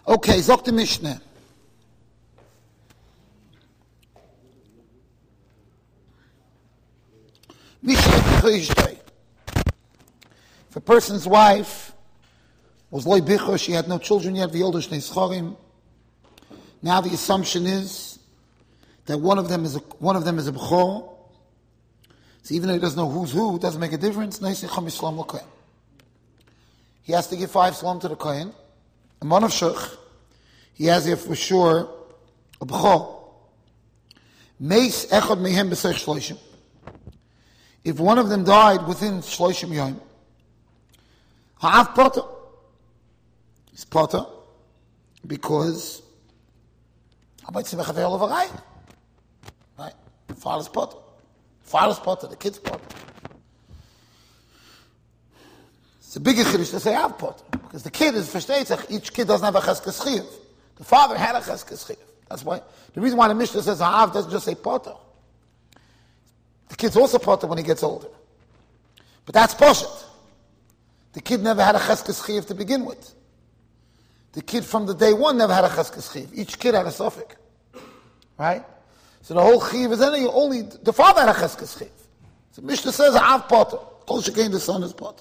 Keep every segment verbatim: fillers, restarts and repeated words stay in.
Okay, Zok the Mishnah. Mishnah If a person's wife was loy bicho, she had no children yet, the older shnei schorim. Now the assumption is that one of them is a, one of them is a b'chor. So even though he doesn't know who's who, it doesn't make a difference. He has to give five slum to the kohen. A man of shech, he has here for sure a b'chor. Meis echad mehem b'sech shloishim. If one of them died within shloishim yom, ha'av potter. He's potter because right? Father's potter. Father's potter, the kid's potter. It's a bigger chiddush to say Av potter, because the kid is versteht, each kid doesn't have a cheskes chiyuv. The father had a cheskes chiyuv. That's why, the reason why the Mishnah says Av doesn't just say potter. The kid's also potter when he gets older. But that's poshet. The kid never had a cheskes chiyuv to begin with. The kid from the day one never had a cheskes chiyuv. Each kid had a suffix. Right? So the whole chiyuv is only, only the father had a cheskes chiyuv. So Mishnah says Av potter. Kol shekain the son is potter.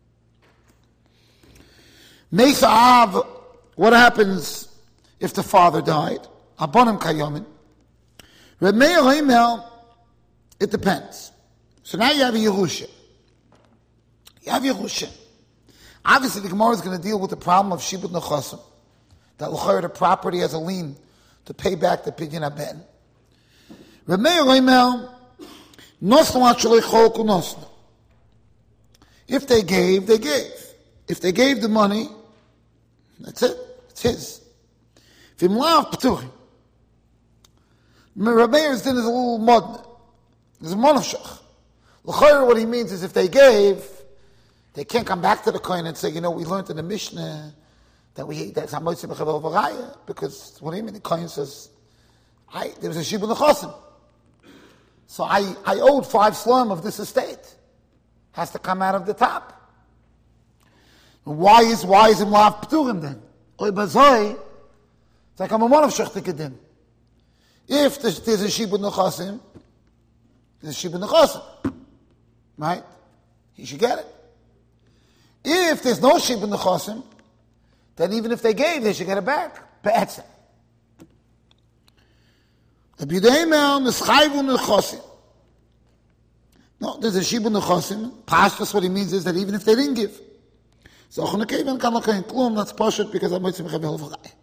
Mesa Av, what happens if the father died? Abonim kayomin. Reb Meir Omer, it depends. So now you have a Yerusha. You have Yerusha. Obviously the Gemara is going to deal with the problem of Shibud Nechosim. That l'chayr the property has a lien to pay back the Pidyon HaBen. Reb Meir Omer, nosnu ad shelo yicholku nosnu. If they gave, they gave. If they gave the money, that's it. It's his. V'im lav p'tuchim. Reb Meir's din is a little modern. There's a monofshach. L'chayr, what he means is if they gave, they can't come back to the kohen and say, you know, we learned in the Mishnah that we that's hamotzim b'chavel v'raya, because what do you mean? The kohen says, I there was a shibud nechosim, so I I owed five slum of this estate. Has to come out of the top. Why is why is him lav p'turim then? Oy bazoi, it's like I'm a man of shechtik. If there's, there's a shibud nechosim, there's a shibud nechosim, right? He should get it. If there's no shibud nechosim, then even if they gave, they should get it back. Be'etzem. No, there's a shibud nechosim. Pashtus, what he means is that even if they didn't give, so that's pashut because I'm moitzim chavel v'chai.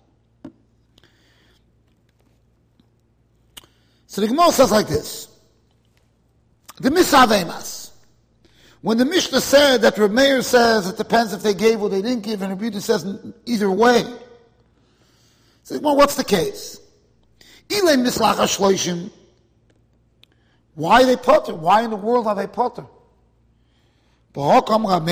So the Gemara says like this: the misavemas. When the Mishnah said that Reb Meir says it depends if they gave or they didn't give, and Reb Yehuda says either way. So, well, what's the case? Ilay mislach hashloishim. Why are they potter? Why in the world are they potter? It's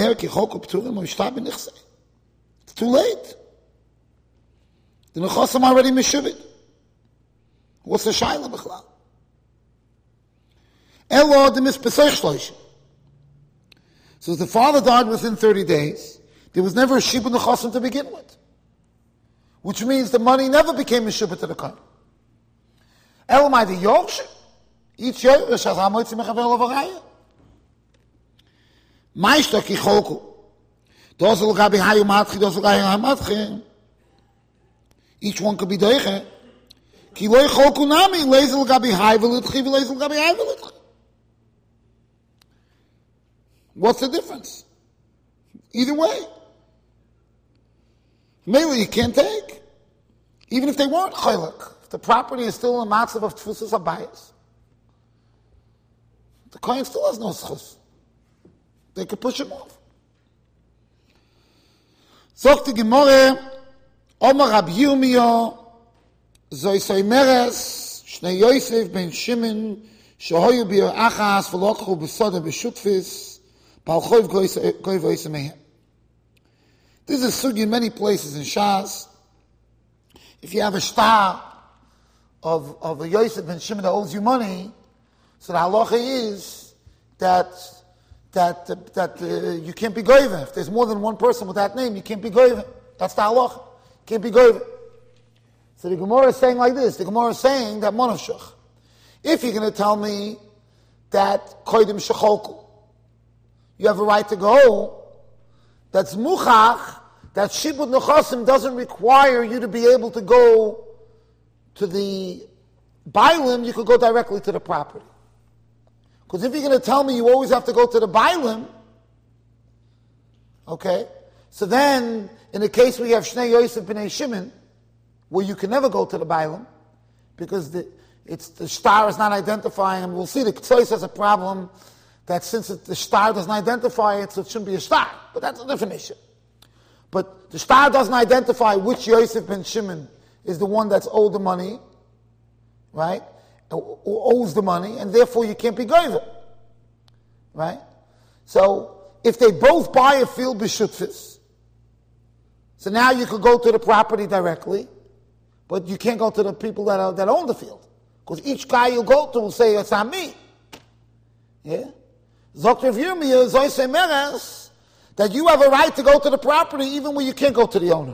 too late. The nechosim already meshuvit. What's the shayla b'chlal? Elo the mispesach shloishim. So if the father died within thirty days, there was never a shibud nechosim to begin with. Which means the money never became a shibud to the kohen. Elamai the yorshim. Each yorsh has hamotzim mechavel avaraya. Ma'ishta ki choku. Dozel gabi hayu matchi, dozel gabi hayu matchi. Each one could be doiche. Ki loy choku nami, lezel gabi hayu v'litchi, v'lezel gabi hayu v'litchi. What's the difference? Either way. Mainly you can't take. Even if they weren't chaylik. If the property is still in a matzav of tfusas habayis, the kohen still has no schus. They could push him off. Zok the Gemara, Omar Rab Yirmiyo, Zoi Soimeres, Shnei Yosef ben Shimon, Shehoyu b'yor achas, v'lokchu b'soda b'shutfis, this is a sugi in many places in Shas. If you have a star of, of a Yosef ben Shimon that owes you money, so the halacha is that that uh, that uh, you can't be goyven. If there's more than one person with that name, you can't be goyven. That's the halacha. You can't be goyven. So the Gemara is saying like this. The Gemara is saying that monafshach. If you're going to tell me that koidim shecholku, you have a right to go, that's muchach, that shibud nechasim doesn't require you to be able to go to the bailim, you could go directly to the property. Because if you're going to tell me you always have to go to the bailim, okay, so then in the case where you have Shnei Yosef b'nei Shimon, where you can never go to the bailim, because the, it's, the star is not identifying, and we'll see the Ktsois has a problem that since it, the star doesn't identify it, so it shouldn't be a star. But that's a different issue. But the star doesn't identify which Yosef ben Shimon is the one that's owed the money, right? Or owes the money, and therefore you can't be goyver, right? So if they both buy a field b'shutfis, so now you could go to the property directly, but you can't go to the people that are, that own the field, because each guy you go to will say it's on me. Yeah. Zokter Yirmiyah Zoyse Meres, that you have a right to go to the property even when you can't go to the owner.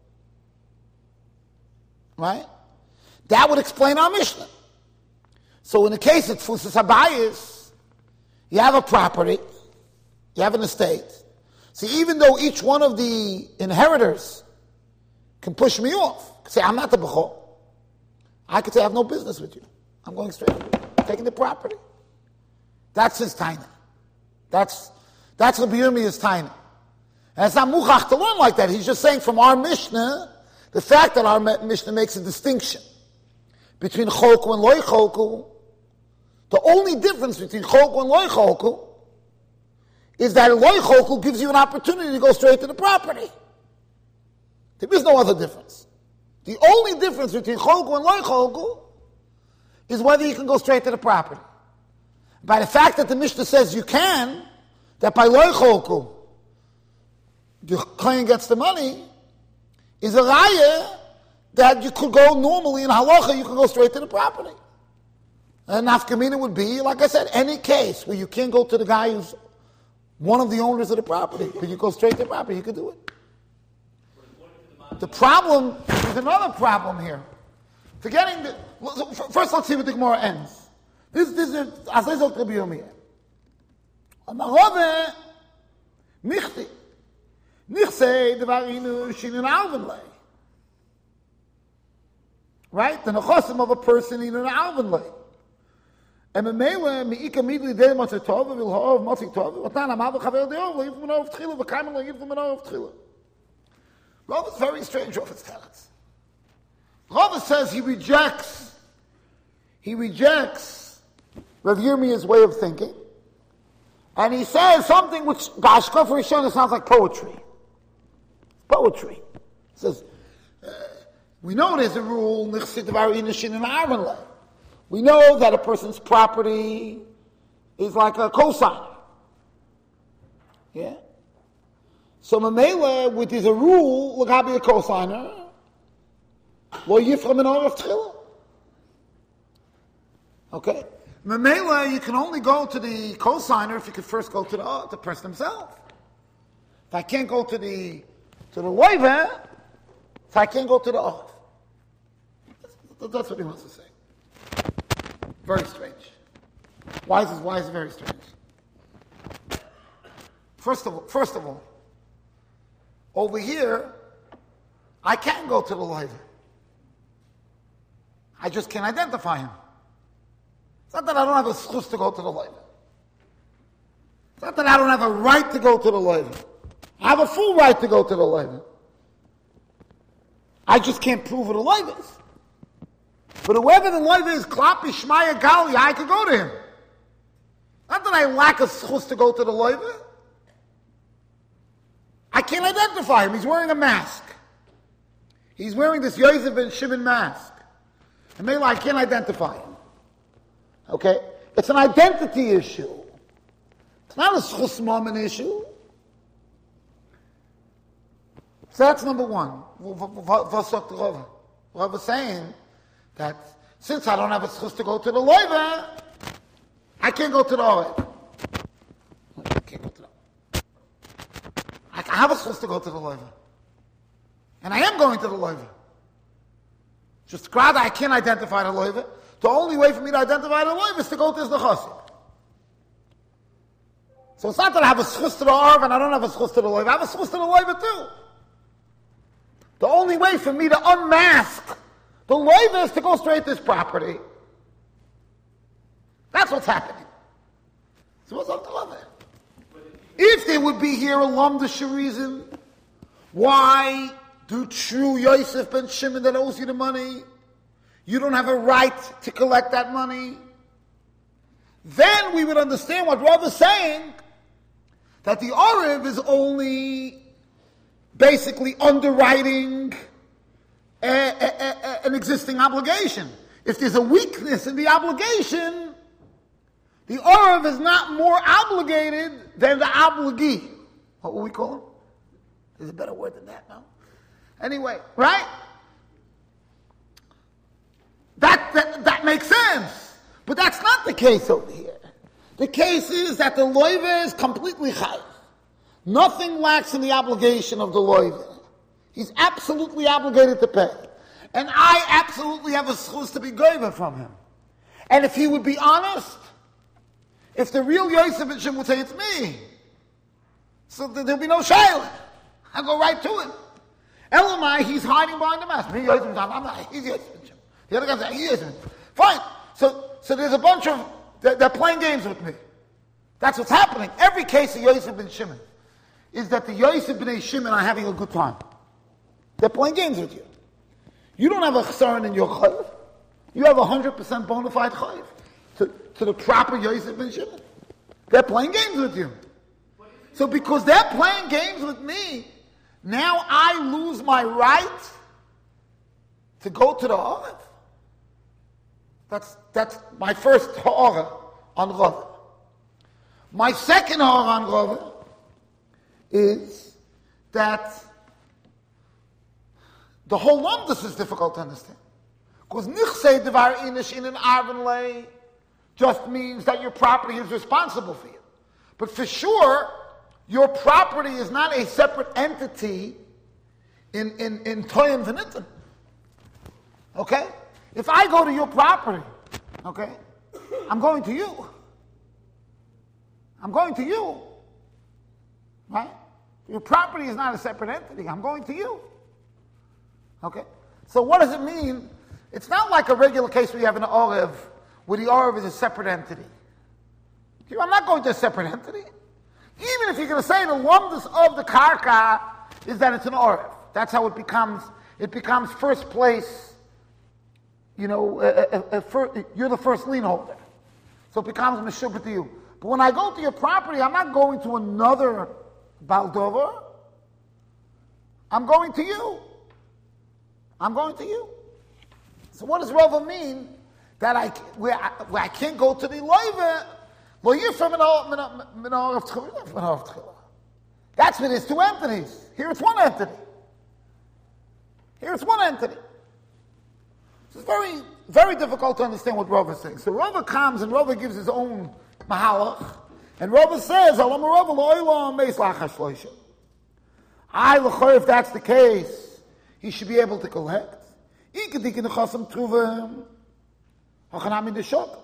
Right? That would explain our Mishnah. So in the case of Tfusas Habayis, you have a property, you have an estate. See, even though each one of the inheritors can push me off, say, I'm not the Bechor, I could say, I have no business with you. I'm going straight, I'm taking the property. That's his taina. That's that's Rabbi Yirmiyah's taina. And it's not muchach to learn like that. He's just saying from our Mishnah, the fact that our Mishnah makes a distinction between cholku and loy cholku, the only difference between cholku and loy cholku is that loy cholku gives you an opportunity to go straight to the property. There is no other difference. The only difference between cholku and loy cholku is whether you can go straight to the property. By the fact that the Mishnah says you can, that by loy cholku, the client gets the money, is a raya that you could go normally in halacha, you can go straight to the property. And nafkamina would be, like I said, any case where you can't go to the guy who's one of the owners of the property, but you go straight to the property, you could do it. The problem, there's another problem here. Forgetting the, first let's see what the Gemara ends. This, this is, as I said, Rabbi Yirmiyah. Amarove, michti. Nichse, devar inu, shinin alvin lei. Right? The nechosim of a person in an alvin lei. And memele, mi'ika midli de matzah tova, vil ha'ov matzah tova, v'tan amav v'chavel de'ov, le'yiv m'nov t'chila, v'kaimel le'yiv m'nov t'chila. Rav is very strange off his talents. Rav says he rejects, he rejects Rav Yirmiyah's way of thinking, and he says something which, Bashka for Rishon, sounds like poetry. Poetry. He says, uh, we know there's a rule, we know that a person's property is like a cosigner. Yeah? So Mamela, which is a rule, look how be a cosigner, lo yifra min orav tchila. Okay? Mamela, you can only go to the cosigner if you could first go to the, uh, the person himself. If I can't go to the to the loiver, if I can't go to the oath. That's, that's what he wants to say. Very strange. Why is this, why is it very strange? First of all, first of all, over here, I can go to the loiver. I just can't identify him. It's not that I don't have a schus to go to the loiver. It's not that I don't have a right to go to the loiver. I have a full right to go to the loiver. I just can't prove who the loiver is. But whoever the loiver is, Klapi, Shmaya, Gali, I could go to him. Not that I lack a schus to go to the loiver. I can't identify him. He's wearing a mask. He's wearing this Yosef ben Shimon mask. And maybe I can't identify him. Okay? It's an identity issue. It's not a schus moment issue. So that's number one. Rav was saying that since I don't have a schus to go to the loiver, I can't go to the loiver. I can't go to the I have a schus to go to the loiver. And I am going to the loiver. Just rather, I can't identify the loiva. The only way for me to identify the loiva is to go to his nechasim. So it's not that I have a schus to the arv and I don't have a schus to the loiva. I have a schus to the loiva too. The only way for me to unmask the loiva is to go straight to his property. That's what's happening. So what's up to love it? If there would be here a lumdish reason, why do true Yosef ben Shimon that owes you the money, you don't have a right to collect that money, then we would understand what Rav is saying, that the Oriv is only basically underwriting a, a, a, an existing obligation. If there's a weakness in the obligation, the Oriv is not more obligated than the obligee. What will we call him? There's a better word than that, no? Anyway, right? That, that, that makes sense. But that's not the case over here. The case is that the loiva is completely chayiv. Nothing lacks in the obligation of the loiva. He's absolutely obligated to pay. And I absolutely have a schus to be goyva from him. And if he would be honest, if the real Yosef ben Shimon would say, it's me, so there'll be no shayla. I'll go right to him. Elamai, he's hiding behind the mask. Me, Yosef ben Shimon, I'm not, he's Yosef ben Shimon. The other guy says, he isn't. Fine. So, so there's a bunch of, they're, they're playing games with me. That's what's happening. Every case of Yosef ben Shimon is that the Yosef ben Shimon are having a good time. They're playing games with you. You don't have a chesaron in your chayiv. You have a hundred percent bona fide chayiv to, to the proper Yosef ben Shimon. They're playing games with you. So because they're playing games with me, now I lose my right to go to the Ha'arav. That's, that's my first Ha'arav on Rav. My second Ha'arav on Rav is that the whole lumdus is difficult to understand. Because nichsei devar inish in an arven just means that your property is responsible for you. But for sure, your property is not a separate entity in, in, in Toyim V'nitim. Okay? If I go to your property, okay, I'm going to you. I'm going to you. Right? Your property is not a separate entity. I'm going to you. Okay? So what does it mean? It's not like a regular case where you have an Oriv, where the Oriv is a separate entity. I'm not going to a separate entity. Even if you're going to say the lumdus of the karka is that it's an Oriv. That's how it becomes, it becomes first place, you know, a, a, a first, you're the first lien holder. So it becomes meshubah to you. But when I go to your property, I'm not going to another baldover. I'm going to you. I'm going to you. So what does Rava mean that I where I, where I can't go to the loiva? Well, you're from an of tchila. That's where there's two entities. Here it's one entity. Here it's one entity. So it's very, very difficult to understand what Rava is saying. So Rava comes and Rava gives his own mahalach, and Rava says, "Alam Rava lo'ilam meis lachas shloishim." I l'chor, if that's the case, he should be able to collect. Ikedik in the chasam truvim, hachanam in the shok.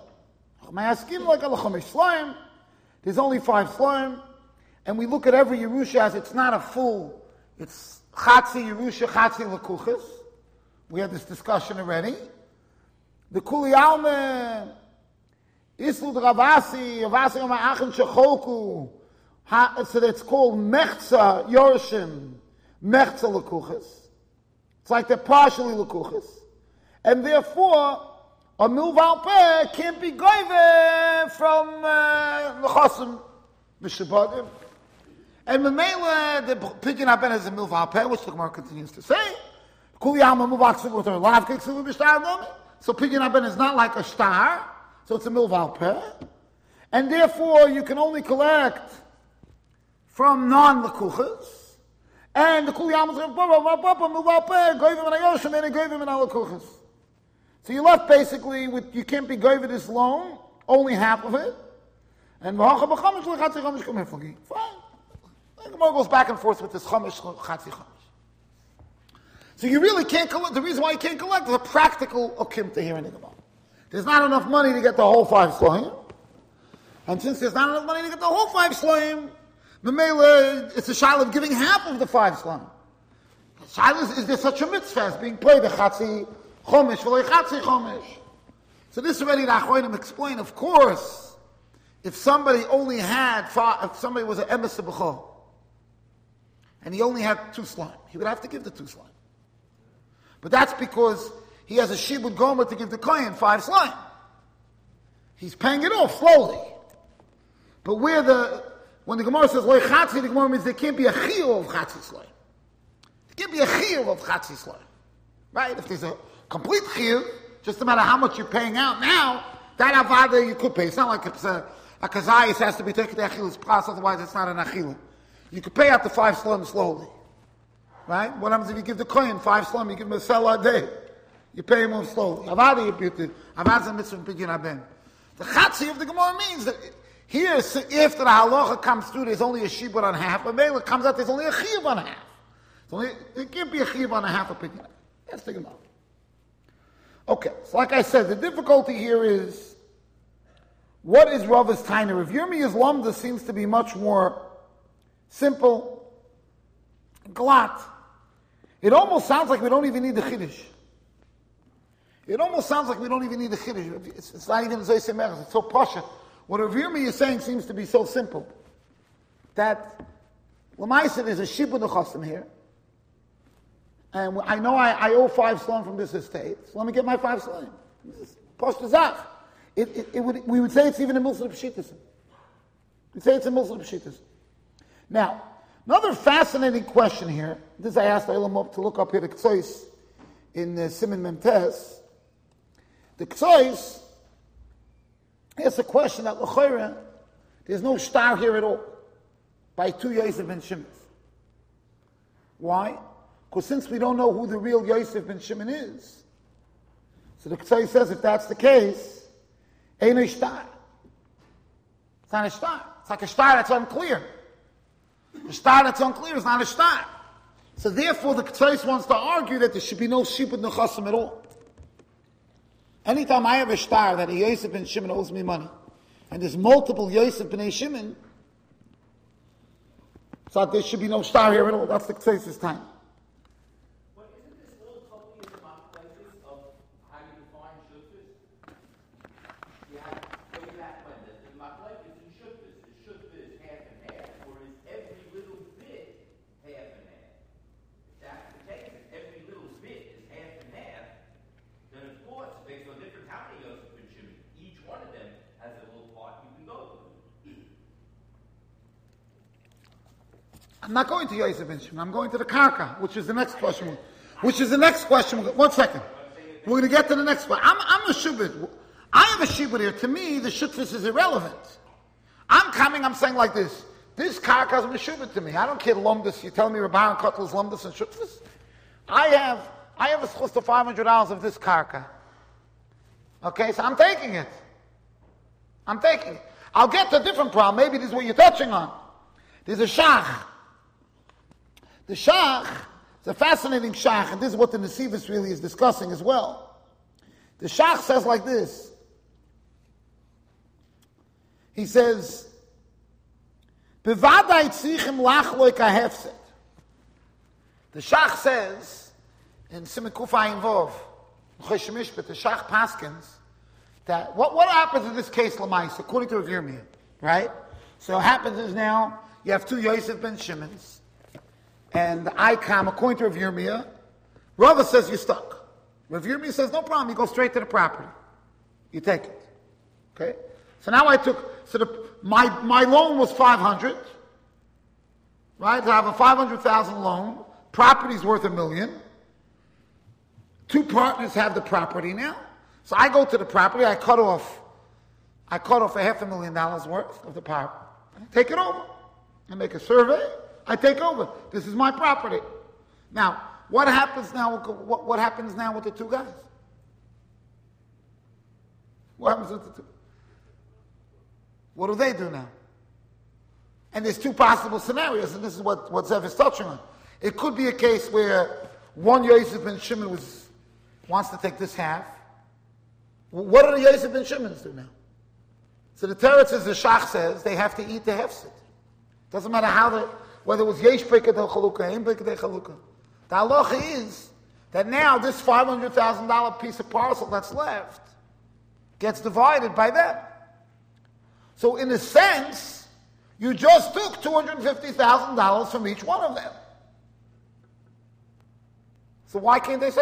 Like there's only five slime, and we look at every Yerusha as it's not a full, it's Chatzi Yerusha, Chatzi Lekuchis. We had this discussion already. The Kuli Alme, Islu Ravasi, Ravasi Ma'achin Shechoku, so that's called Mechza Yorshim, Mechza Lekuchis. It's like they're partially Lekuchis. And therefore, a milval peh can't be goyve from nechasim mishabadim, and memela the pidyon haben is a milval peh, which the Gemara continues to say. Kuli alma milval ksuvah with her lav ksuvah b'shtar nomi. So pidyon haben is not like a star, so it's a milval peh, and therefore you can only collect from non-lekuchas. And the kuli alma is a milval peh goyve min hayoshim and goyve min halekuchas. So you're left basically with, you can't be goyve this loan, only half of it. And fine. The Gemara goes back and forth with this chamish, chatzi chamish. So you really can't collect. The reason why you can't collect is a practical okimta here in the Gemara. There's not enough money to get the whole five shloim. And since there's not enough money to get the whole five shloim, Memela, it's a shayla of giving half of the five shloim. Shayla is, is there such a mitzvah as being played a chatzi chomish v'lo chatzi chomish? So this already the Achronim explain. Of course, if somebody only had five, if somebody was an emes b'chol, and he only had two slime, he would have to give the two slime. But that's because he has a shibud gomer to give the kohen five slime. He's paying it off slowly. But where the when the Gemara says loy chatzi, the Gemara means there can't be a chiyuv of chatzi slime. There can't be a chiyuv of chatzi slime, right? If there's a complete chiyuv, just no matter how much you're paying out now, that avada you could pay. It's not like it's a, a kazayis has to be taken to achilles pras, otherwise it's not an achila. You could pay out the five slum slowly, right? What happens if you give the kohen five slum, you give him a sell a day? You pay him off slowly. Avada you put it. Avada mitzvah pidyon haben. The chatzi of the Gemara means that here, after the halacha comes through, there's only a shibud on half. But maybe it comes out, there's only a chiyuv on half. It's only, there can't be a chiyuv on a half of pidyon. That's the Gemara. Okay, so like I said, the difficulty here is, what is Rava's taina? Rav Yirmiyah's lamda seems to be much more simple, glatt. It almost sounds like we don't even need the chiddush. It almost sounds like we don't even need the chiddush. It's, it's not even Zoyse Merez. It's so pasha. What Rav Yirmiyah is saying seems to be so simple that l'maisa there's a shibud nechasim here. And I know I, I owe five slum from this estate, so let me get my five slum. Poshtazach. It, it, it would, we would say it's even a milsa pshitas. We'd say it's a milsa pshitas. Now, another fascinating question here. This I asked Eilam to look up here the Ktsois in uh, Siman Memtes. The Ktsois asks a question that l'chayra there's no star here at all by two Yosef ben Shimon. Why? Because since we don't know who the real Yosef ben Shimon is, so the Ktsois says if that's the case, ain't a star. It's not a star. It's like a star that's unclear. A star that's unclear is not a star. So therefore the Ktsois wants to argue that there should be no shibud nechasim at all. Anytime I have a star that a Yosef ben Shimon owes me money, and there's multiple Yosef ben Shimon, so there should be no star here at all. That's the Ktsois' time. I'm not going to Yosef ben Shimon. I'm going to the Karka, which is the next question. Which is the next question. One second. We're going to get to the next one. I'm, I'm a shubit. I have a shubit here. To me, the shutfis is irrelevant. I'm coming, I'm saying like this. This Karka is a shubit to me. I don't care lumdus. You tell me Rabban Kotl is lumdus and shutfis. I have, I have a schus to five hundred dollars of this Karka. Okay, so I'm taking it. I'm taking it. I'll get to a different problem. Maybe this is what you're touching on. There's a shach. The shach, it's a fascinating shach, and this is what the Nesivus really is discussing as well. The shach says like this. He says, "Bevadai tzichim lachloik hahefset." The shach says in Siman Kuf Ayin Vov, Chosh Mishpat, the shach paskins that what what happens in this case l'mais according to Rav Yirmiyah, right? So what happens is now you have two Yosef ben Shimons. And the Icam, according to Rav Yirmiyah, Rava says you're stuck. Rav Yirmiyah says, no problem, you go straight to the property. You take it. Okay? So now I took, so the, my, my loan was five hundred. Right? So I have a five hundred thousand loan. Property's worth a million. Two partners have the property now. So I go to the property, I cut off, I cut off a half a million dollars worth of the property. I take it over. I make a survey. I take over. This is my property. Now, what happens now? What, what happens now with the two guys? What happens with the two? What do they do now? And there's two possible scenarios, and this is what, what Zev is touching on. It could be a case where one Yosef ben Shimon was, wants to take this half. What do the Yosef ben Shimons do now? So the Teretz, as the Shach says, they have to eat the hefset. Doesn't matter how the, whether it was Yesh Brekah de Chalukah, Ein Brekah de Chalukah. The halacha is that now this five hundred thousand dollars piece of parcel that's left gets divided by them. So in a sense, you just took two hundred fifty thousand dollars from each one of them. So why can't they say,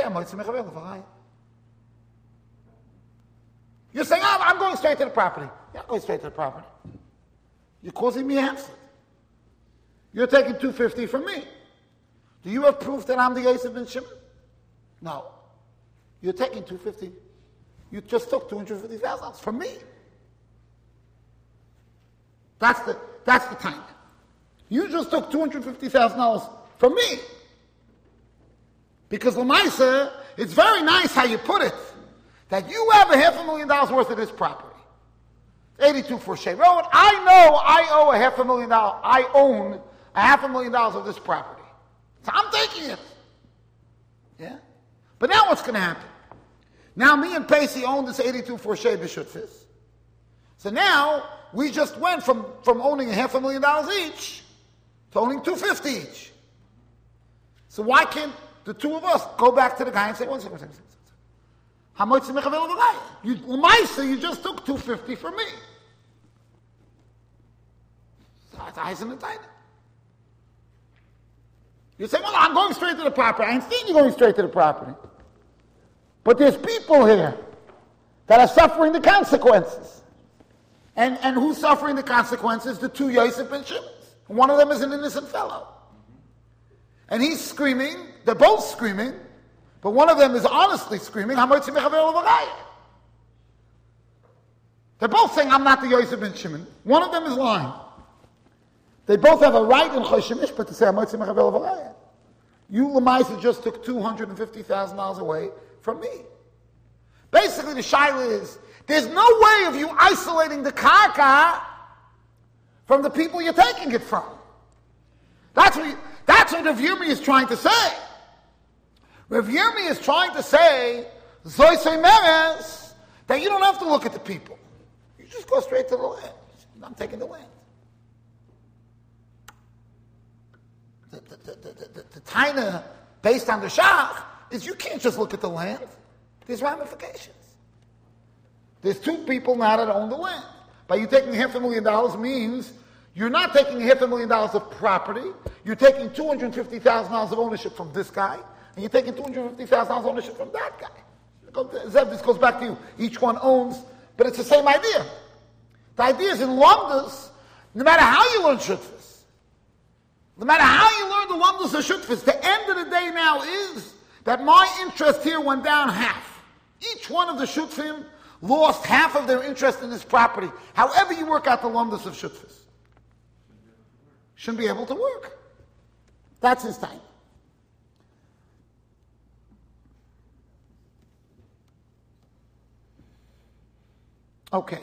you're saying, oh, I'm going straight to the property. You're not going straight to the property. You're causing me hassle. You're taking two hundred fifty from me. Do you have proof that I'm the Yosef ben Shimon? No. You're taking two hundred fifty. You just took two hundred fifty thousand dollars from me. That's the that's the time. You just took two hundred fifty thousand dollars from me. Because Lamaisa, it's very nice how you put it, that you have a half a million dollars worth of this property. eighty-two for Shea Road. I know I owe a half a million dollars. I own a half a million dollars of this property. So I'm taking it. Yeah? But now what's going to happen? Now me and Pacey own this eighty-two for Shea B'Shutfis. So now we just went from, from owning a half a million dollars each to owning two hundred fifty each. So why can't the two of us go back to the guy and say, one second, one second, one second. How much is the You, Lamaisa, you just took two hundred fifty from me. That's eyes in the time. You say, well, I'm going straight to the property. I understand you're going straight to the property. But there's people here that are suffering the consequences. And, and who's suffering the consequences? The two Yosef ben Shimons. One of them is an innocent fellow. And he's screaming, they're both screaming, but one of them is honestly screaming, they're both saying, I'm not the Yosef ben Shimon. One of them is lying. They both have a right in Choshemish, but to say, you, Lamaisa, just took two hundred fifty thousand dollars away from me. Basically, the shaila is, there's no way of you isolating the karka from the people you're taking it from. That's what, you, that's what Rav Yirmi is trying to say. Rav Yirmi is trying to say, Zoysei Meres, that you don't have to look at the people. You just go straight to the land. I'm taking the land. The, the, the, the, the, the taina, based on the Shach, is you can't just look at the land. There's ramifications. There's two people now that own the land. By you taking half a million dollars means you're not taking half a million dollars of property. You're taking two hundred fifty thousand dollars of ownership from this guy, and you're taking two hundred fifty thousand dollars of ownership from that guy. This goes back to you. Each one owns, but it's the same idea. The idea is in Lomdus, no matter how you learn Shutfis, no matter how you learn the Lomdus of Shutfis, the end of the day now is that my interest here went down half. Each one of the Shutfim lost half of their interest in this property. However you work out the Lomdus of Shutfis. Shouldn't be able to work. That's his time. Okay.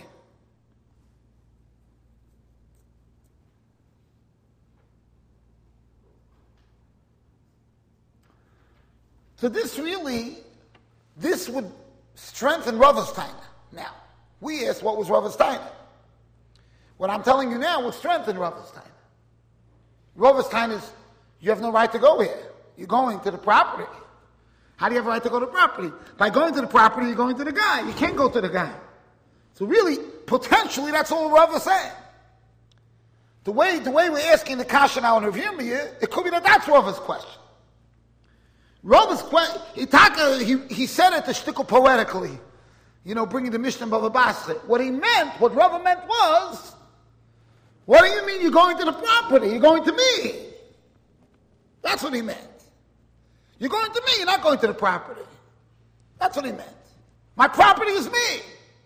So this really, this would strengthen Rava's taina. Now, we asked what was Rava's taina. What I'm telling you now would strengthen Rava's taina. Rava's taina is, you have no right to go here. You're going to the property. How do you have a right to go to the property? By going to the property, you're going to the guy. You can't go to the guy. So really, potentially, that's all Rava saying. The way, the way we're asking the kasha now in Rav Yirmiyah, it could be that that's Rava's question. Rava's question, he, he said it to shtickle poetically, you know, bringing the Mishnah Bava Basra. What he meant, what Rava meant was, what do you mean you're going to the property? You're going to me. That's what he meant. You're going to me, you're not going to the property. That's what he meant. My property is me.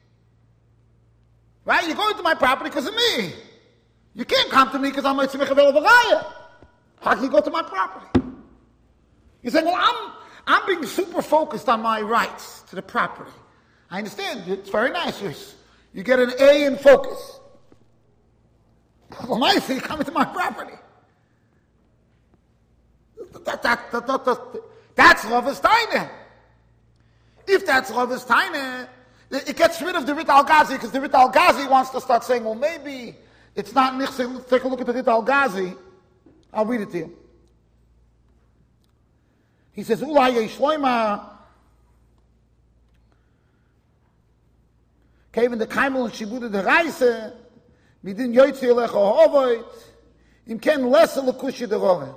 Right? You're going to my property because of me. You can't come to me because I'm a tzimich avel v'raya. How can you go to my property? You say, well, I'm, I'm being super focused on my rights to the property. I understand. It's very nice. You're, you get an A in focus. Well, nice, you're coming to my property. That, that, that, that, that, That's Rava's Taina. If that's Rava's Taina, it gets rid of the Rit al-Ghazi, because the Rit al-Ghazi wants to start saying, well, maybe it's not Nichse. Let's take a look at the Rit al-Ghazi. I'll read it to you. He says, Ulai Yeshloima, Kevin the Kaimel and Shibuda the Reise, Midin Yoitzi Elecha Hovoit, Im Ken Lesa Lekushi the Rove.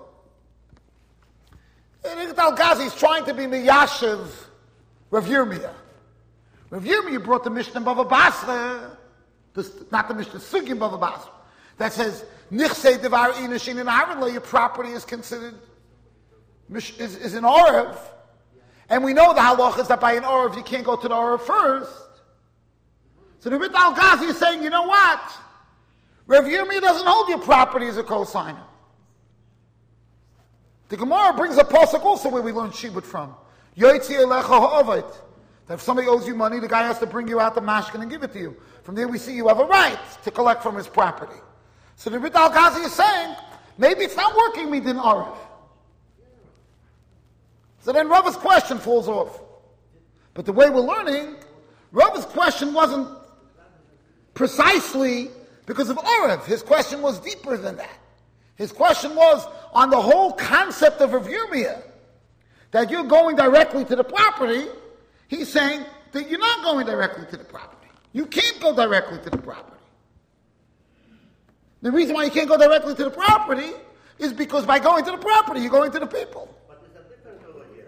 Rit al-Ghazi is trying to be Miyashiv Rav Yirmiyah. Rav Yirmiyah brought the Mishnah Bava Basra, not the Mishnah Sugim Bava Basra, that says, Nichse Devar Inashin in Ireland, your property is considered, is, is an Orev. And we know the halach is that by an Orev you can't go to the Orev first. So the Rit al-Ghazi is saying, you know what? Rav Yirmiyah doesn't hold your property as a co-signer. The Gemara brings a pasuk also where we learn Shibud from. Yoitzi Elecha Ha'ovet. That if somebody owes you money, the guy has to bring you out the mashkin and give it to you. From there we see you have a right to collect from his property. So the Rit al-Ghazi is saying, maybe it's not working midin Arev. So then Rava's question falls off. But the way we're learning, Rava's question wasn't precisely because of Arev. His question was deeper than that. His question was on the whole concept of Rav Yirmiyah, that you're going directly to the property. He's saying that you're not going directly to the property. You can't go directly to the property. The reason why you can't go directly to the property is because by going to the property, you're going to the people. But there's a difference over here.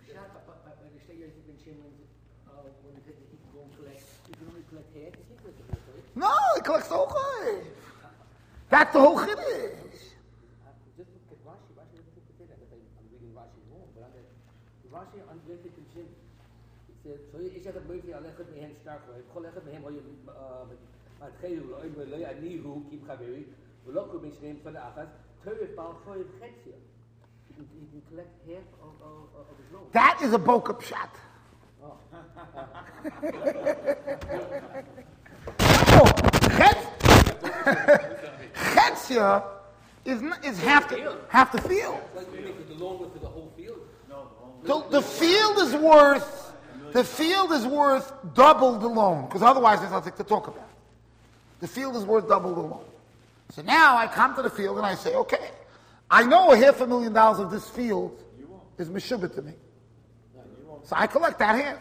No, he collects the whole chayv. That's the whole chiddush. Ich hatte möglich alle mit hem stark war. Ich kolle mit hem heute mit Khayl und Loy Anihu Kim Khaveri. Und look mit ihm von der Achas. Töre Bau für Khetsia. You can collect half of of of his loan. That is a boka pshat. Oh. Oh, Khetsia is is half the half the field. Like you make the loan with the whole field. No, the, the field is worth The field is worth double the loan, because otherwise there's nothing to talk about. The field is worth double the loan. So now I come to the field and I say, okay, I know a half a million dollars of this field is meshubah to me. So I collect that half.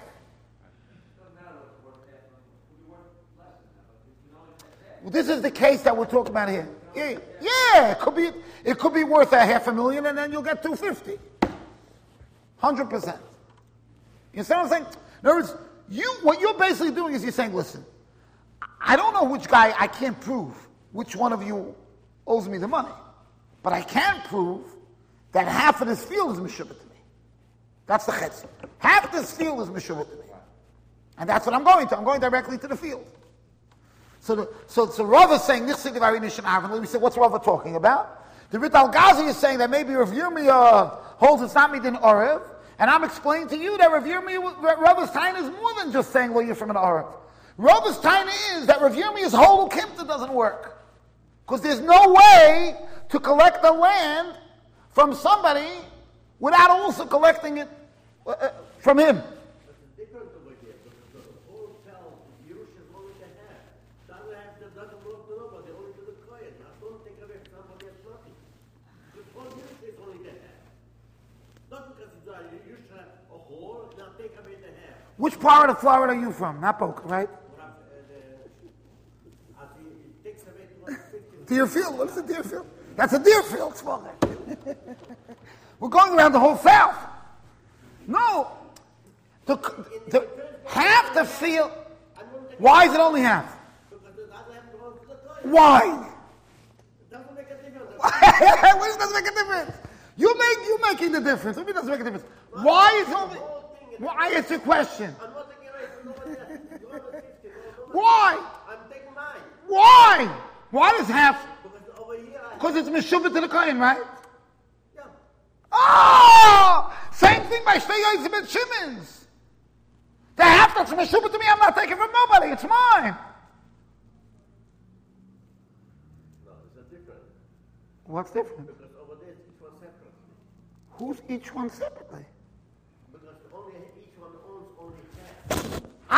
Well, this is the case that we're talking about here. Yeah, yeah, it could be it could be worth a half a million and then you'll get two fifty. Hundred percent. You understand what I'm saying? In other words, you, what you're basically doing is you're saying, listen, I don't know which guy, I can't prove which one of you owes me the money. But I can prove that half of this field is meshubah to me. That's the chetz. Half this field is meshubah to me. And that's what I'm going to. I'm going directly to the field. So the, so, so Rava is saying, Nichse Devar Inashin Arvin. We say, what's Rava talking about? The Rit al-Ghazi is saying that maybe Rav Yirmiyah holds it's not midin Orev. And I'm explaining to you that Rav Yirmiyah, Rava's Taina is more than just saying, well, you're from an Arev. Rava's Taina is that Rav Yirmiyah's whole Ukimta doesn't work. Because there's no way to collect the land from somebody without also collecting it uh, from him. Which part of Florida are you from? Not Boca, right? Deerfield. What is a Deerfield? That's a Deerfield. We're going around the whole South. No. The, the, half the field. Why is it only half? Why? Why does it make a difference? You make you making the difference. It doesn't make a difference. Why is it only? Why is the question? Why? Why? Why does half? Because it's meshubah to the kohen, right? Yeah. Oh! Same thing by Shtei Yotzim and Shimon's. The half that's meshubah to me, I'm not taking from nobody. It's mine. No, it's a different. What's different? Because over there, each one separately. Who's each one separately?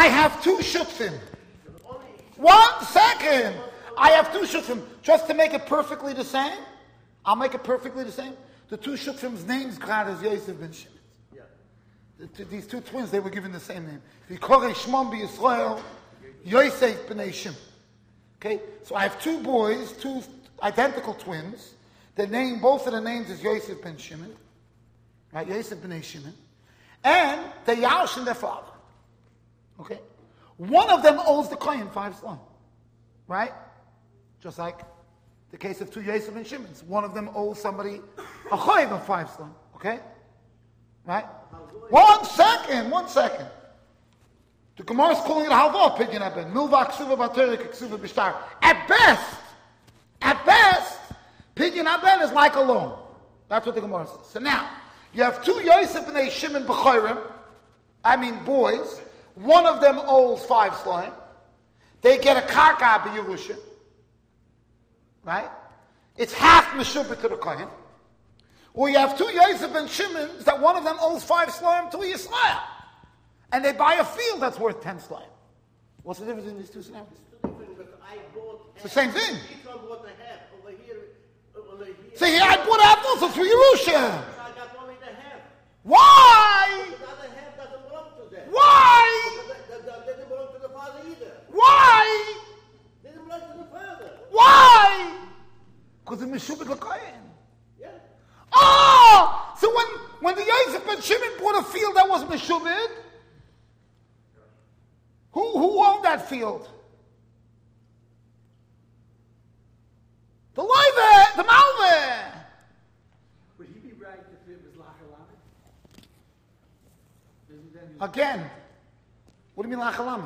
I have two shutfim. One second. I have two shutfim. Just to make it perfectly the same, I'll make it perfectly the same. The two shutfim's names got is Yosef ben Shimon. Yeah. The two, these two twins, they were given the same name. V'korei Shmon b'Yisrael, Yosef b'nei Shimon. Okay, so I have two boys, two identical twins. The name, both of the names is Yosef ben Shimon, right? Yosef b'nei Shimon, and they yarshin their father. Okay, one of them owes the kohen five slime, right? Just like the case of two Yosef and Shimons. One of them owes somebody a choiv of five slime. Okay? Right? One second, one second. The Gemara is calling it a halva pidyon aben. Milva ksuva b'terik ksuva b'shtar. At best, at best, pidyon aben is like a loan. That's what the Gemara says. So now, you have two Yosef and a Shimon b'chorim. I mean boys. One of them owes five slime. They get a karka b'yerusha. Right? It's half meshubah to the kohen. Or you have two Yosef and Shimons that one of them owes five slime to a Yisrael. And they buy a field that's worth ten slime. What's the difference in these two scenarios? It's the same thing. Each one bought a half. Over here, over here. So here I bought half also for Yerusha. So I got only the half. Why? The other half doesn't belong to them. Why? They didn't belong to the father either. Why? They didn't belong to the father. Why? Because it's meshubah to the kohen. Yeah. Oh! So when, when the Yosef ben Shimon bought a field that was meshubed, who, who owned that field? The Loive, the Malve. Would he be right if it was Lachalamet? Again, what do you mean Lachalamet?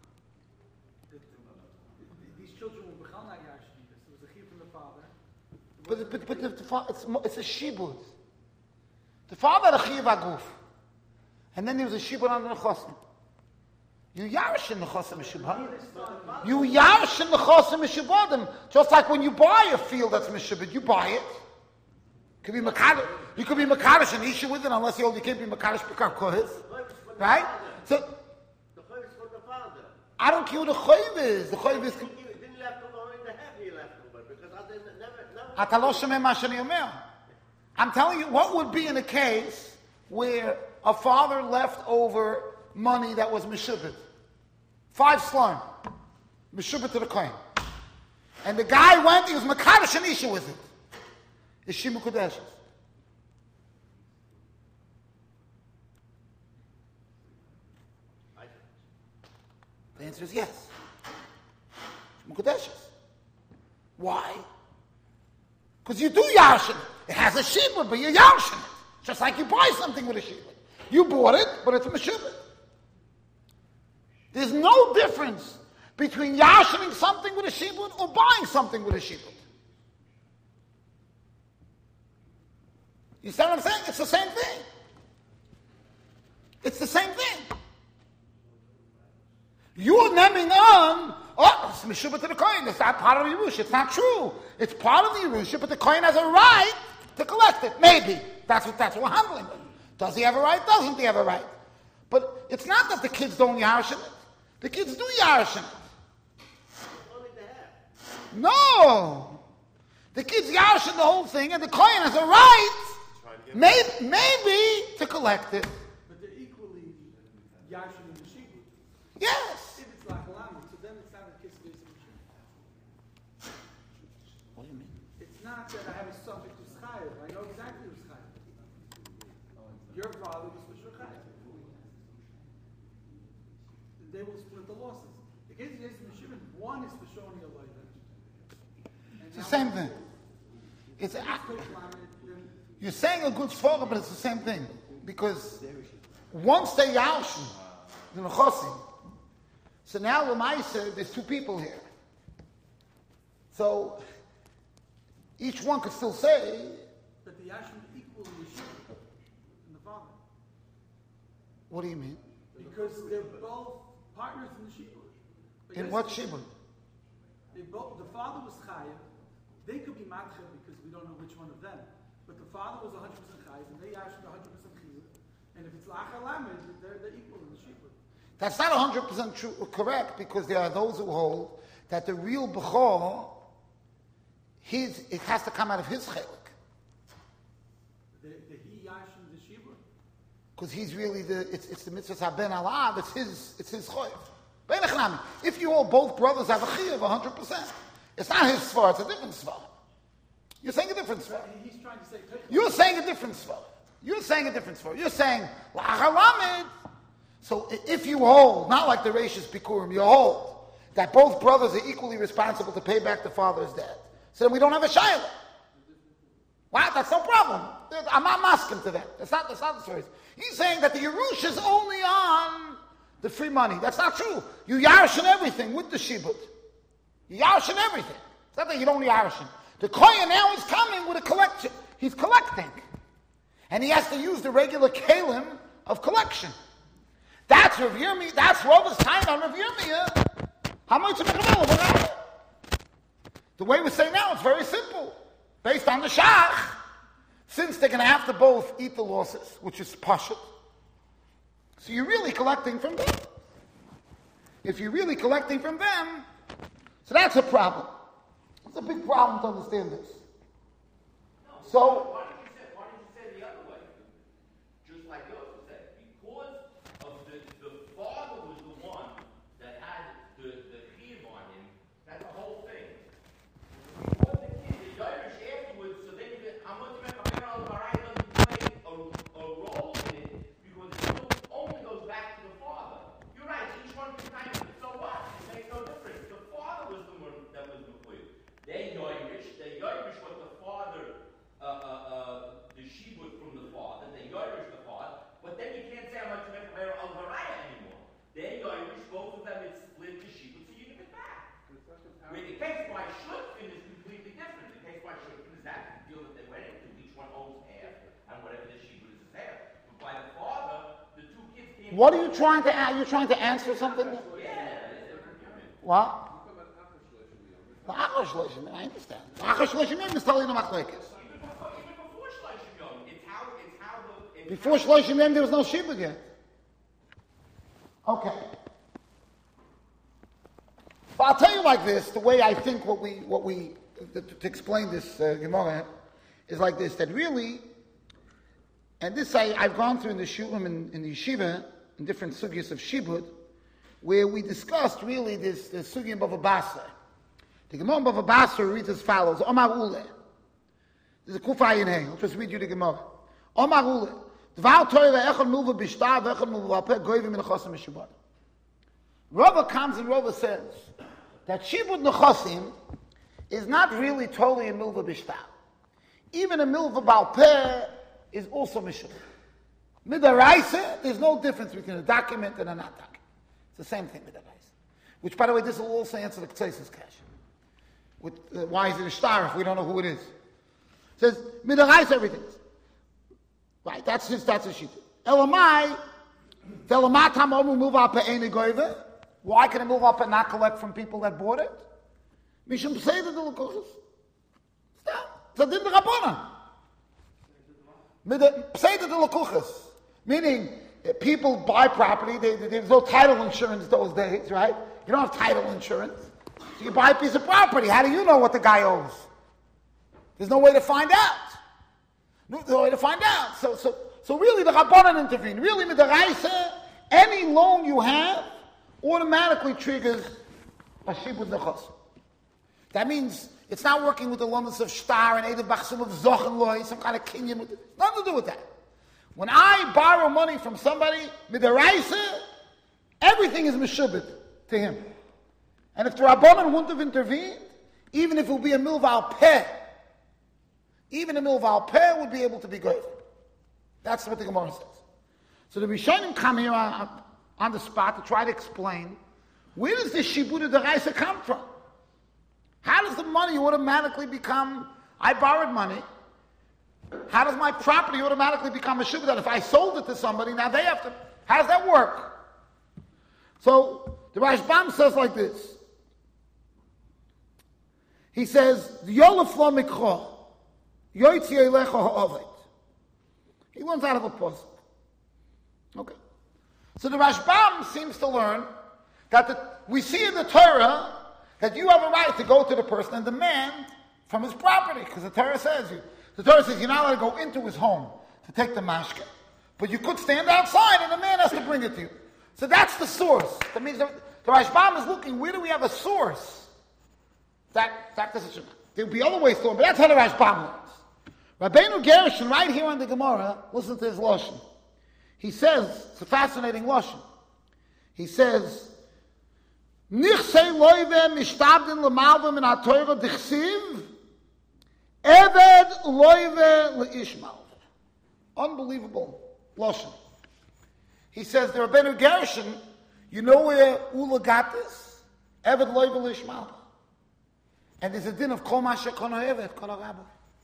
These children were Bechal not Yashnikas. It was a chiyuv from the father. But, but, but the, the, fa- it's, mo- it's a shibud. The father had a chiyuv aguf. And then there was a shibud on the nechosim. You yarshin the chosim meshubah. You yarshin the chosim meshubadim. Just like when you buy a field that's meshubad, you buy it. Could be makar. You could be makarish and issue with it, unless you only can't be makarish b'kar kohes, right? So The choiv is for the father. I don't care what the choiv is. The choiv is. He didn't left over only the half he left over because I didn't never never. אתה לא שומע מה שאני אומר. I'm telling you, what would be in a case where a father left over money that was meshubit? Five slime. Meshubit to the kohen. And the guy went, he was makarish an issue with it. It's Shimu Kodeshes. The answer is yes. Shimu Kodeshes. Why? Because you do yarshin it. It has a shibud, but you're yarshin it. Just like you buy something with a shibud. You bought it, but it's a meshubud. There's no difference between yarshining something with a shibud or buying something with a shibud. You see what I'm saying? It's the same thing. It's the same thing. You're naming on, oh, it's meshubah to the kohen. It's not part of the Yerusha. It's not true. It's part of the Yerusha, but the kohen has a right to collect it. Maybe. That's what, that's what we're handling with. Does he have a right? Doesn't he have a right? But it's not that the kids don't yarshin it. The kids do yarshin it. Only the half. No. The kids yarshin the whole thing, and the kohen has a right, maybe, maybe to collect it. But they're equally Yashim and the Shibud. Yes. If it's Lachalamet, so then it's not a kiss of Yosef and Shimon. What do you mean? It's not that I have a subject to Chayev. I know exactly who's Chayev. Your father was for sure Chayev. They will split the losses. The case of Yosef and Shimon, one is for showing your life. It's the same thing. It's a, you're saying a good svara, but it's the same thing. Because once they yarshin, the nechosim, so now Lamaisa, there's two people here. So each one could still say, But the Yashim equally is Shimon and the father. what do you mean? Because they're both partners in the Shibud. In what shibud? They both, the father was Chayev. They could be Matcha because we don't know which one of them. But the father was one hundred percent Chayev and they Yashim one hundred percent Chiyuv. And if it's Lachalamed, they're, they're equal in the Shibud. That's not one hundred percent true, correct, because there are those who hold that the real Bechor, his, it has to come out of his chelik. The, the he yashim the shibud. Because he's really the, it's, it's the mitzvah haben alav, it's his, it's his choyev. If you all both brothers have a chiyuv, one hundred percent. It's not his svar, it's a different svar. You're saying a different svar. He's trying to say. You're saying a different svar. You're saying a different svar. You're saying, la'achalamed. So if you hold, not like the Reishis Bikurim, you hold that both brothers are equally responsible to pay back the father's debt, so then we don't have a shayla. Wow, that's no problem. I'm not masking to that. That's not, that's not the story. He's saying that the Yerush is only on the free money. That's not true. You yarshin everything with the shibud. You yarshin everything. It's not that you don't yarshin. The kohen now is coming with a collection. He's collecting. And he has to use the regular kalim of collection. That's Rav Yirmiyah. That's Rava's time on Rav Yirmiyah. How much of it? The way we say now, it's very simple. Based on the shach, since they're going to have to both eat the losses, which is pashut, so you're really collecting from them. If you're really collecting from them, so that's a problem. It's a big problem to understand this. So, why did you say, why did you say the other way? Just like Yosef said, because of the, the father was the one that had the, the chiyuv on him, that's the whole thing. Because the kid, the Irish afterwards, so then you get, I'm going to make a man of Barai doesn't play a, a role in it, because it still only goes back to the father. You're right, each one can kind of, so what? It makes no difference. The father was the one that was the quid. They Irish, they Irish what the father, uh, uh, uh, the shibud from the father, they Irish the father, but then you can't say I'm going to make a man of Barai anymore. They Irish, both of them, it's split the shibud, so you give it back. Where the case by Shlutzkin is completely different. The case by Shlutzkin is that deal that they went into. Each one owns half, and whatever the shibud is is half. But by the father, the two kids came. what are you trying to? Are you trying to answer something? Yeah. What? The Achash Leishim, I understand. The Achash Leishim is telling the machlekes. Even before, even before Shloshim Yom, it's how, it's how the. It's Before Shloshim Yom, there was no shibud yet. Okay. But I'll tell you like this, the way I think what we, what we, to, to explain this uh, Gemara, is like this, that really, and this I, I've gone through in the shulim in, in the yeshiva, in different sugyas of shibud, where we discussed really this, this sugya of Bava Basra. The Gemara of Bava Basra reads as follows, Omar Ule. There's a kufa in here, I'll just read you the Gemara. Omar Ule. Dvar Torah echad muva bishtar v'echad muva v'apeh goyvim menachosim meshubad. Rava comes and Rava says that shibud nechosim is not really totally a milva bishtar. Even a milva balpeh is also meshubad. Midaraisa, there's no difference between a document and a not document. It's the same thing, midaraisa. Which, by the way, this will also answer the Ktsesis Kash. With uh, why is it a shtar if we don't know who it is? It says midaraisa everything. Right, that's his, that's his shita. Elamai, Elamai tamomu move up at any goyve. Why can it move up and not collect from people that bought it? Mishum pseida de l'kuchas. Stop. Zadim de Rabbana. Pseida de l'kuchas. Meaning, people buy property, they, they, there's no title insurance those days, right? You don't have title insurance. So you buy a piece of property. How do you know what the guy owes? There's no way to find out. No way to find out. So, so, so really, the Rabbanan intervene. Really, midaraisa, any loan you have automatically triggers a shibud nechos. That means it's not working with the loans of shtar and edav bachsim of zochen loy, some kind of kinyan. With it. Nothing to do with that. When I borrow money from somebody, midaraisa, everything is meshubit to him. And if the Rabbanan wouldn't have intervened, even if it would be a milval peh, even a milval peh would be able to be grateful. That's what the Gemara says. So the Rishonim come here on, on the spot to try to explain, where does this shibud deraisa come from? How does the money automatically become, I borrowed money, how does my property automatically become a shibud? If I sold it to somebody, now they have to, how does that work? So the Rashbam says like this. He says, Yolaf lo mikro. He learns out of a puzzle. Okay. So the Rashbam seems to learn that the, we see in the Torah that you have a right to go to the person and demand from his property, because the Torah says you. The Torah says you're not allowed to go into his home to take the mashke, but you could stand outside and the man has to bring it to you. So that's the source. That means the, the Rashbam is looking, where do we have a source? That that doesn't. There will be other ways to learn, but that's how the Rashbam learns. Rabbeinu Gershon, right here on the Gemara, listen to his lashon. He says, it's a fascinating lashon. He says, "Nichsei loive mishtabdin lemalva min haTorah dichsiv, eved loive leishmal." Unbelievable lashon. He says, the Rabbeinu Gershon, you know where Ula got this? Eved loive leishmal. And there's a din of kol ma shekono eved, kol rabbi.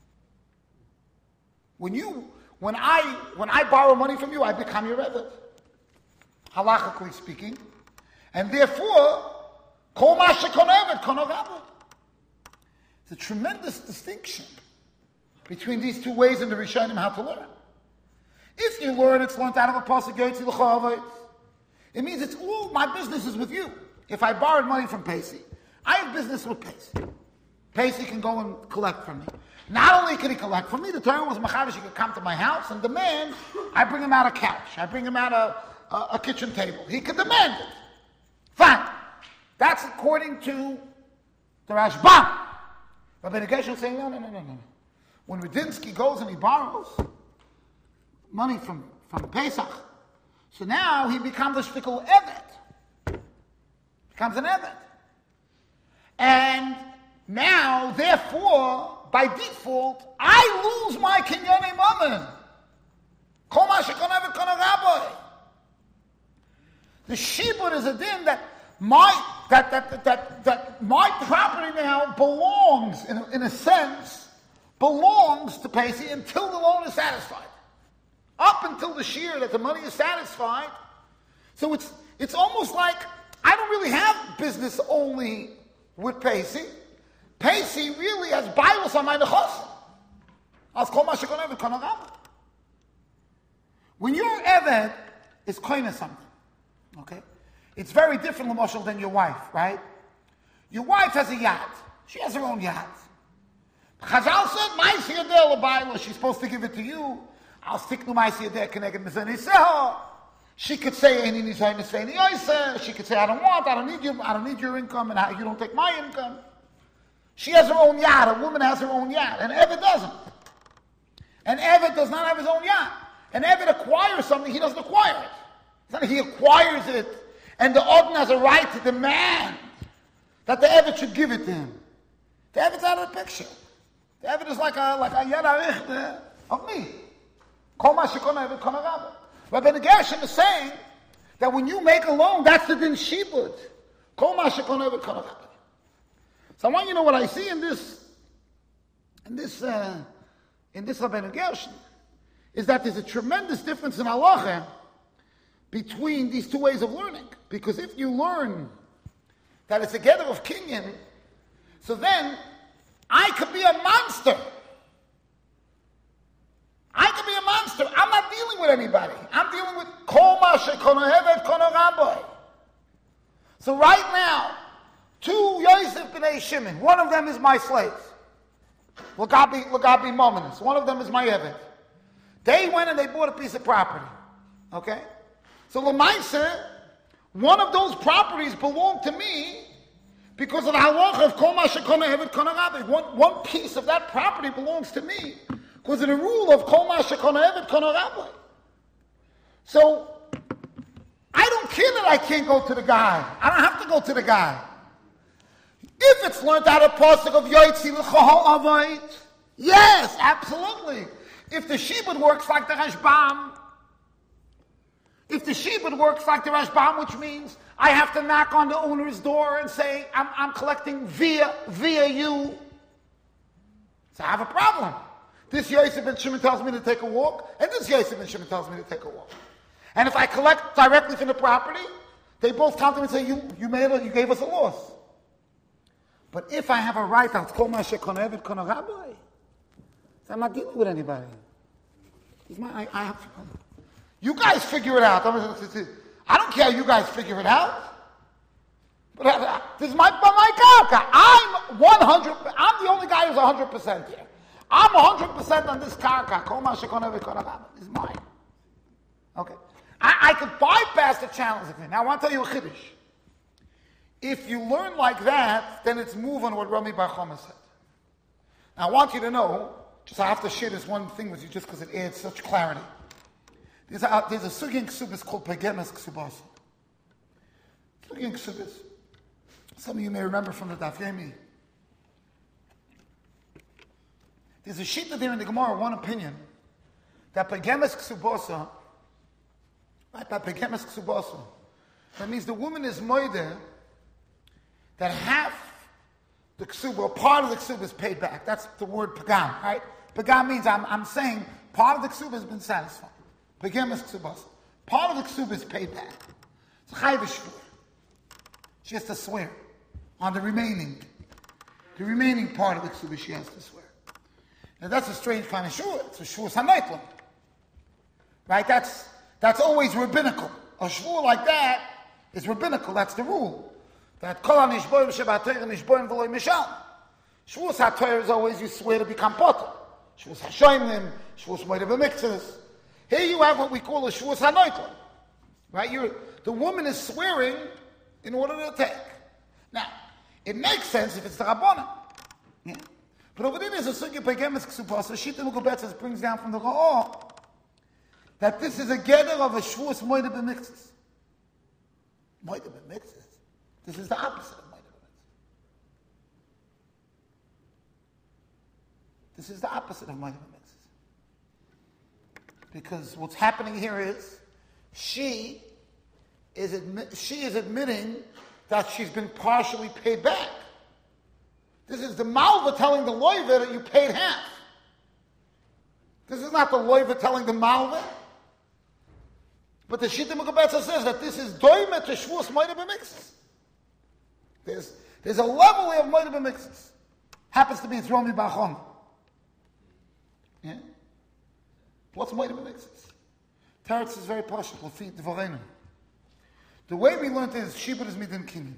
When you, when I, when I borrow money from you, I become your eved, halachically speaking, and therefore, kol ma shekono eved, kol rabbi. It's a tremendous distinction between these two ways in the Rishonim how to learn. If you learn, it's learned out of a pasuk Yotzi l'chavayis. It means it's all my business is with you. If I borrowed money from Pesi, I have business with Pesi. Pesi can go and collect from me. Not only can he collect from me, the Torah was machavish, he could come to my house and demand, I bring him out a couch, I bring him out a, a, a kitchen table. He could demand it. Fine. That's according to the Rashbam. Rabbeinu Gershon saying, no, no, no, no, no. When Radinsky goes and he borrows money from, from Pesach, so now he becomes a shtickle evet. Becomes an evet. And now, therefore, by default, I lose my kinyonei mammon. Kol ma shekon evet kon rabbi. The shibud is a din that my that that that that, that my property now belongs, in a, in a sense, belongs to Pesi until the loan is satisfied. Up until the shear that the money is satisfied. So it's it's almost like I don't really have business only with Pesi. Pesi really has bios on my nechosim. When your eved is koine something, okay, it's very different, l'moshel, than your wife, right? Your wife has a yacht. She has her own yacht. Chazal said, "Ma'aseh yadeh l'bayla." She's supposed to give it to you. I'll stick to Ma'aseh yadeh keneged mizanei seho. She could say, "Eini nizoy nisveini yoyse." She could say, "I don't want. I don't need you. I don't need your income, and you don't take my income." She has her own yacht. A woman has her own yacht. And Eved doesn't. And Eved does not have his own yacht. And Eved acquires something, he doesn't acquire it. It's not that he acquires it, and the Odin has a right to demand that the Eved should give it to him. The Eved's out of the picture. The Eved is like a like a yad arichte of me. Kol ma shekona Eved kona rabbi. Rabbeinu Gershon is saying that when you make a loan, that's the din shibud. Kol ma shekona Eved kona rabbi. So I want you to know what I see in this, in this, uh, in this Rabbeinu Gershon, is that there's a tremendous difference in halacha between these two ways of learning. Because if you learn that it's a gather of kinyan, so then I could be a monster. I could be a monster. I'm not dealing with anybody. I'm dealing with kol ma shekono eved kono rabbi. So right now, two Yosef b'nei Shimon. One of them is my slave. Lagabi, Lagabi Mominus. One of them is my Eved. They went and they bought a piece of property. Okay? So L'maiseh, one of those properties belonged to me because of the halacha of Kol Ma Shekona Eved Kona Rabbi. One, one piece of that property belongs to me because of the rule of Kol Ma Shekona Eved Kona Rabbi. So, I don't care that I can't go to the guy. I don't have to go to the guy. If it's learned out of pasuk of Yotzi l'chol avayit, yes, absolutely. If the shibud works like the Rashbam, if the shibud works like the Rashbam, which means I have to knock on the owner's door and say, I'm, I'm collecting via via you, so I have a problem. This Yosef ben Shimon tells me to take a walk, and this Yosef ben Shimon tells me to take a walk. And if I collect directly from the property, they both come to me and say, you, you made a, you gave us a loss. But if I have a right, I'll call my shekona eved kona rabbi. So I'm not dealing with anybody. It's my, I, I have, you guys figure it out. don't care. You guys figure it out. But uh, this is my, my karka. I'm one hundred. I'm the only guy who's one hundred percent here. I'm one hundred percent on this karka. This is mine. Okay. I, I could bypass the challenge of it. Now I want to tell you a chiddush. If you learn like that, then it's move on what Rami Bar Chama said. Now I want you to know, just I have to share this one thing with you just because it adds such clarity. There's a, there's a sugin ksubis called Pegemes Ksubas. Sugin ksubis. Some of you may remember from the Daf Yomi. There's a shita there in the Gemara, one opinion, that Pegemes Ksubasa, right, that Pegemes Ksubasa, that means the woman is moide, that half the ksuba, or part of the ksuba is paid back. That's the word pagam, right? Pagam means I'm, I'm saying part of the ksuba has been satisfied. Pagam is ksubas. Part of the ksuba is paid back. It's chayv shvur. She has to swear on the remaining, the remaining part of the ksuba she has to swear. Now that's a strange kind of shvur. It's a shvur sanaitlam. Right? That's, that's always rabbinical. A shvur like that is rabbinical. That's the rule. That kol ha-nishboim shebatayr nishboim v'loy mishal. Shvuas ha-Torah is always you swear to become potter. Shvuas ha-shoymim, shvuas moed b'miktzes. Here you have what we call a shvuas ha-noitel. Right? You're, the woman is swearing in order to take. Now, it makes sense if it's the Rabbanan. Yeah. But over there there's a sugya pegemes ksupas, so Shita Lukabetzes brings down from the Ra'ah that this is a gather of a shvuas moed b'miktzes. Moed b'miktzes. This is the opposite of Moed B'Mitzvah. This is the opposite of Moed B'Mitzvah. Because what's happening here is she is admi- she is admitting that she's been partially paid back. This is the Malva telling the Loiva that you paid half. This is not the Loiva telling the Malva. But the Shita Mekubetza says that this is doimet to Shvuas Moed B'Mitzvah. There's, there's a level of Moed B'Mitzvah. Happens to be it's Rami Bar Chama. Yeah? What's Moed B'Mitzvah? Teretz is very posh. L'fi Dvorenu. The way we learned is Shibud is Midin Kinyan.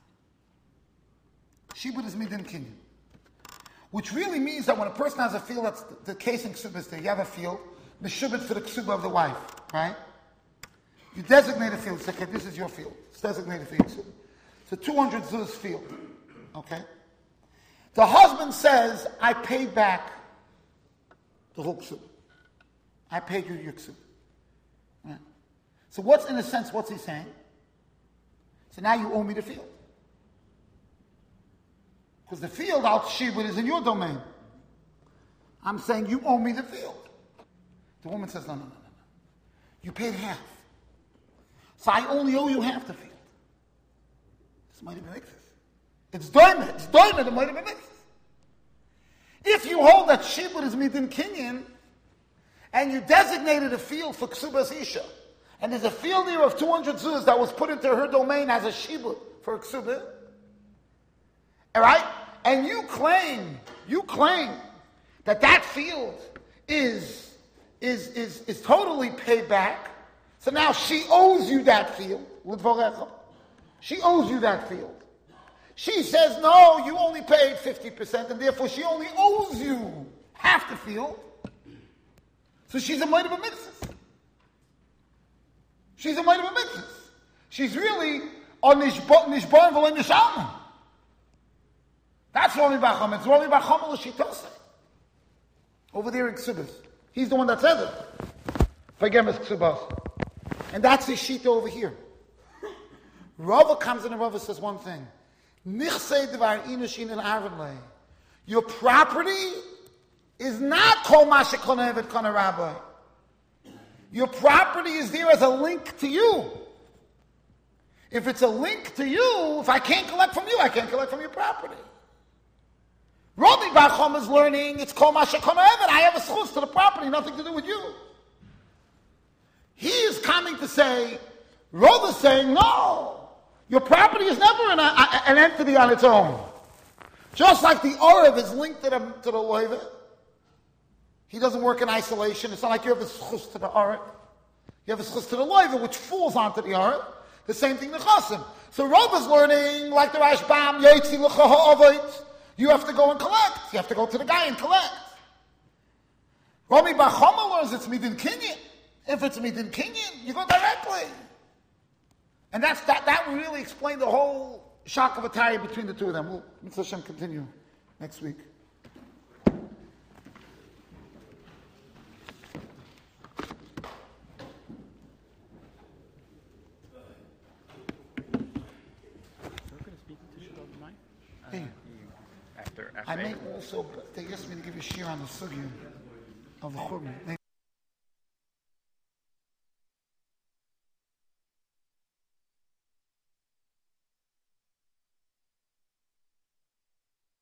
Shibud is Midin Kinyan. Which really means that when a person has a field, that's the, the case in Ksuba is there. You have a field, Meshubit for the Ksuba of the wife, right? You designate a field. It's like, okay, this is your field. It's designated for your Ksuba. It's a two hundred zuz field. Okay? The husband says, I paid back the whole ksuba. I paid you your ksuba. Right? So what's, in a sense, what's he saying? So now you owe me the field. Because the field out shibud is in your domain. I'm saying you owe me the field. The woman says, no, no, no, no, no. You paid half. So I only owe you half the field. This might have been mixes. It's doimet. It's doimet. It might have been mixes. If you hold that shibud is midin kinyan, and you designated a field for ksubas isha, and there's a field here of two hundred zuz that was put into her domain as a shibud for ksubah, all right? And you claim, you claim that that field is, is, is, is totally paid back. So now she owes you that field. She owes you that field. She says, no, you only paid fifty percent, and therefore she only owes you half the field. So she's a moed b'mitzvah. She's a moed b'mitzvah. She's really on nishbon v'lo nishalman. That's Rami Bar Chama. It's Rami Bar Chama l'shitoseh. Over there in Ksubas. He's the one that says it. Pegemes Ksubas. And that's his shita over here. Rava comes in and Rava says one thing. Your property is not kol ma shekona evet kana rabbi. Your property is there as a link to you. If it's a link to you, if I can't collect from you, I can't collect from your property. Rami Bar Chama is learning it's kol ma shekona evet. I have a schus to the property, nothing to do with you. He is coming to say, Rava is saying, no. Your property is never an, a, an entity on its own. Just like the Orev is linked to the, to the Loiva. He doesn't work in isolation. It's not like you have a schus to the Orev. You have a schus to the Loiva, which falls onto the Orev. The same thing the Chosim. So Rav is learning like the Rashbam, Yotzi L'cha Ha'avot. You have to go and collect. You have to go to the guy and collect. Rami Bar Chama learns it's Midin Kinyan. If it's Midin Kinyan, you go directly. And that's that. That will really explain the whole shock of Atari between the two of them. We'll, Mitzvah Hashem, continue next week. Hey, after, after I may also, they asked me to give you a shir on the sugya of the Churban.